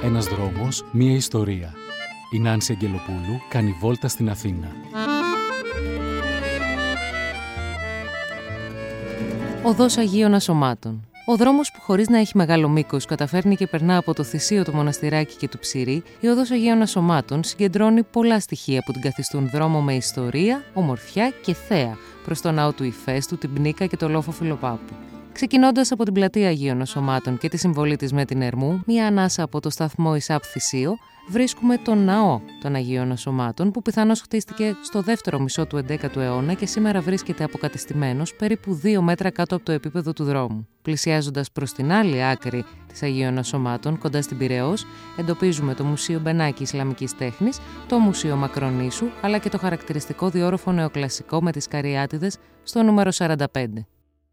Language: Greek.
Ένας δρόμος, μία ιστορία. Η Νάνση Αγγελοπούλου κάνει βόλτα στην Αθήνα. Οδός Αγίων Ασωμάτων. Ο δρόμος που χωρίς να έχει μεγάλο μήκος καταφέρνει και περνά από το Θησίο, το Μοναστηράκι και του Ψηρή, η Οδός Αγίων Ασωμάτων συγκεντρώνει πολλά στοιχεία που την καθιστούν δρόμο με ιστορία, ομορφιά και θέα προς το ναό του Ηφαίστου, την Πνίκα και το λόφο Φιλοπάπου. Ξεκινώντας από την πλατεία Αγίων Ασωμάτων και τη συμβολή της με την Ερμού, μία ανάσα από το σταθμό Ισάπ Θησίο, βρίσκουμε τον ναό των Αγίων Ασωμάτων, που πιθανώς χτίστηκε στο δεύτερο μισό του 11ου αιώνα και σήμερα βρίσκεται αποκατεστημένος περίπου 2 μέτρα κάτω από το επίπεδο του δρόμου. Πλησιάζοντας προς την άλλη άκρη της Αγίων Ασωμάτων, κοντά στην Πειραιώς, εντοπίζουμε το Μουσείο Μπενάκη Ισλαμικής Τέχνης, το Μουσείο Μακρονήσου, αλλά και το χαρακτηριστικό διόρροφο νεοκλασικό με τις καριάτιδες στο νούμερο 45.